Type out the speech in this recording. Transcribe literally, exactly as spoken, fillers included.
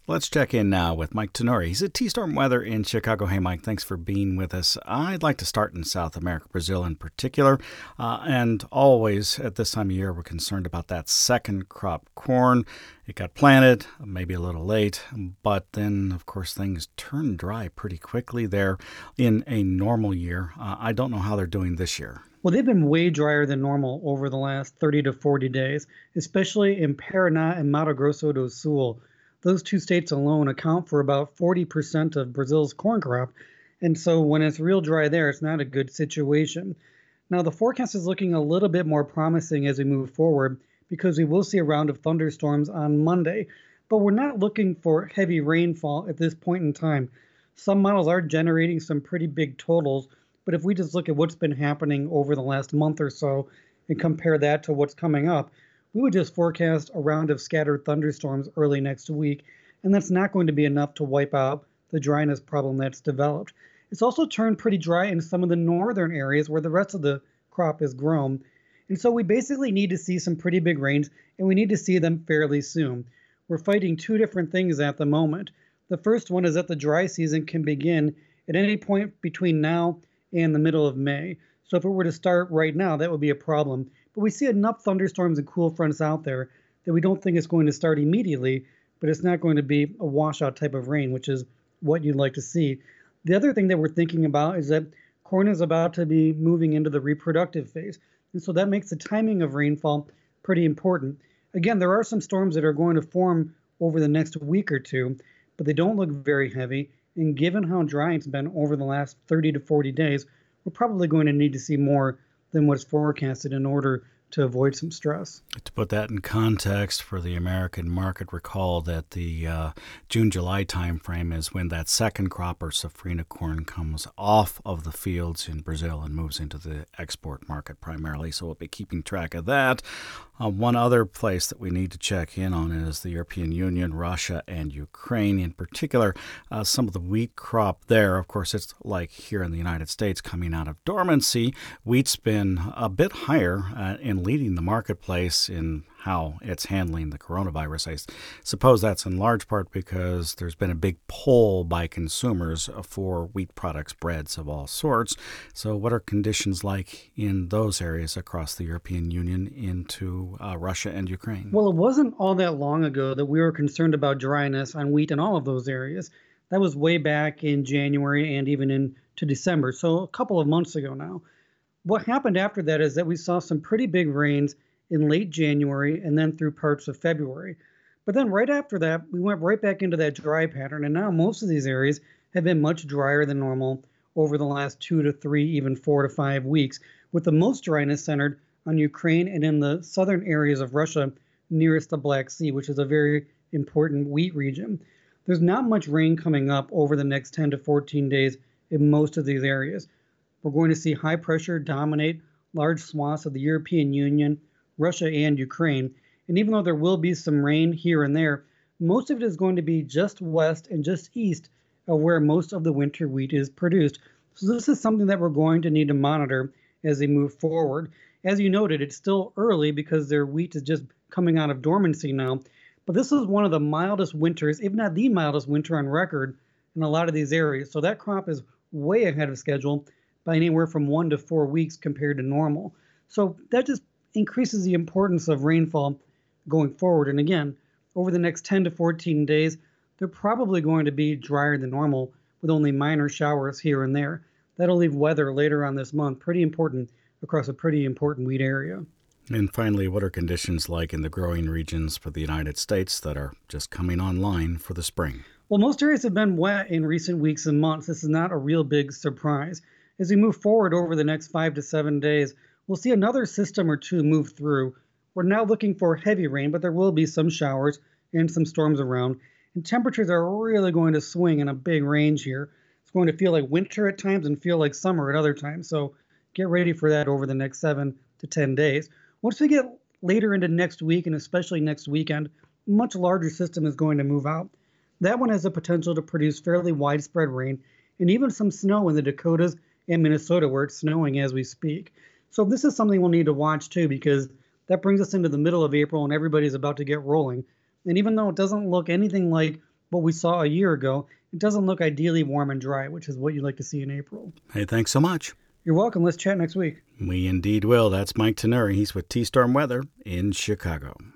Let's check in now with Mike Tenori. He's at T-Storm Weather in Chicago. Hey, Mike, thanks for being with us. I'd like to start in South America, Brazil in particular. Uh, and always at this time of year, we're concerned about that second crop corn. It got planted, maybe a little late, but then, of course, things turn dry pretty quickly there in a normal year. Uh, I don't know how they're doing this year. Well, they've been way drier than normal over the last thirty to forty days, especially in Paraná and Mato Grosso do Sul. Those two states alone account for about forty percent of Brazil's corn crop. And so when it's real dry there, it's not a good situation. Now, the forecast is looking a little bit more promising as we move forward because we will see a round of thunderstorms on Monday. But we're not looking for heavy rainfall at this point in time. Some models are generating some pretty big totals. But if we just look at what's been happening over the last month or so and compare that to what's coming up, we would just forecast a round of scattered thunderstorms early next week, and that's not going to be enough to wipe out the dryness problem that's developed. It's also turned pretty dry in some of the northern areas where the rest of the crop is grown. And so we basically need to see some pretty big rains, and we need to see them fairly soon. We're fighting two different things at the moment. The first one is that the dry season can begin at any point between now and the middle of May. So if it were to start right now, that would be a problem. But we see enough thunderstorms and cool fronts out there that we don't think it's going to start immediately, but it's not going to be a washout type of rain, which is what you'd like to see. The other thing that we're thinking about is that corn is about to be moving into the reproductive phase. And so that makes the timing of rainfall pretty important. Again, there are some storms that are going to form over the next week or two, but they don't look very heavy. And given how dry it's been over the last thirty to forty days, we're probably going to need to see more than what's forecasted in order to avoid some stress. To put that in context for the American market, recall that the uh, June-July timeframe is when that second crop or safrinha corn comes off of the fields in Brazil and moves into the export market primarily. So we'll be keeping track of that. Uh, one other place that we need to check in on is the European Union, Russia, and Ukraine. In particular, uh, some of the wheat crop there. Of course, it's like here in the United States coming out of dormancy. Wheat's been a bit higher uh, in leading the marketplace in how it's handling the coronavirus. I suppose that's in large part because there's been a big pull by consumers for wheat products, breads of all sorts. So what are conditions like in those areas across the European Union into uh, Russia and Ukraine? Well, it wasn't all that long ago that we were concerned about dryness on wheat in all of those areas. That was way back in January and even into December, so a couple of months ago now. What happened after that is that we saw some pretty big rains in late January and then through parts of February. But then right after that, we went right back into that dry pattern. And now most of these areas have been much drier than normal over the last two to three, even four to five weeks, with the most dryness centered on Ukraine and in the southern areas of Russia nearest the Black Sea, which is a very important wheat region. There's not much rain coming up over the next ten to fourteen days in most of these areas. We're going to see high pressure dominate large swaths of the European Union, Russia, and Ukraine. And even though there will be some rain here and there, most of it is going to be just west and just east of where most of the winter wheat is produced. So this is something that we're going to need to monitor as they move forward. As you noted, it's still early because their wheat is just coming out of dormancy now. But this is one of the mildest winters, if not the mildest winter on record in a lot of these areas. So that crop is way ahead of schedule by anywhere from one to four weeks compared to normal. So that just increases the importance of rainfall going forward. And again, over the next ten to fourteen days, they're probably going to be drier than normal with only minor showers here and there. That'll leave weather later on this month pretty important across a pretty important wheat area. And finally, what are conditions like in the growing regions for the United States that are just coming online for the spring? Well, most areas have been wet in recent weeks and months. This is not a real big surprise. As we move forward over the next five to seven days, we'll see another system or two move through. We're now looking for heavy rain, but there will be some showers and some storms around. And temperatures are really going to swing in a big range here. It's going to feel like winter at times and feel like summer at other times. So get ready for that over the next seven to ten days. Once we get later into next week, and especially next weekend, a much larger system is going to move out. That one has the potential to produce fairly widespread rain and even some snow in the Dakotas and Minnesota, where it's snowing as we speak. So this is something we'll need to watch too, because that brings us into the middle of April and everybody's about to get rolling. And even though it doesn't look anything like what we saw a year ago. It doesn't look ideally warm and dry, which is what you'd like to see in April. Hey, thanks so much. You're welcome. Let's chat next week. We indeed will. That's Mike Tenuri. He's with T-Storm Weather in Chicago.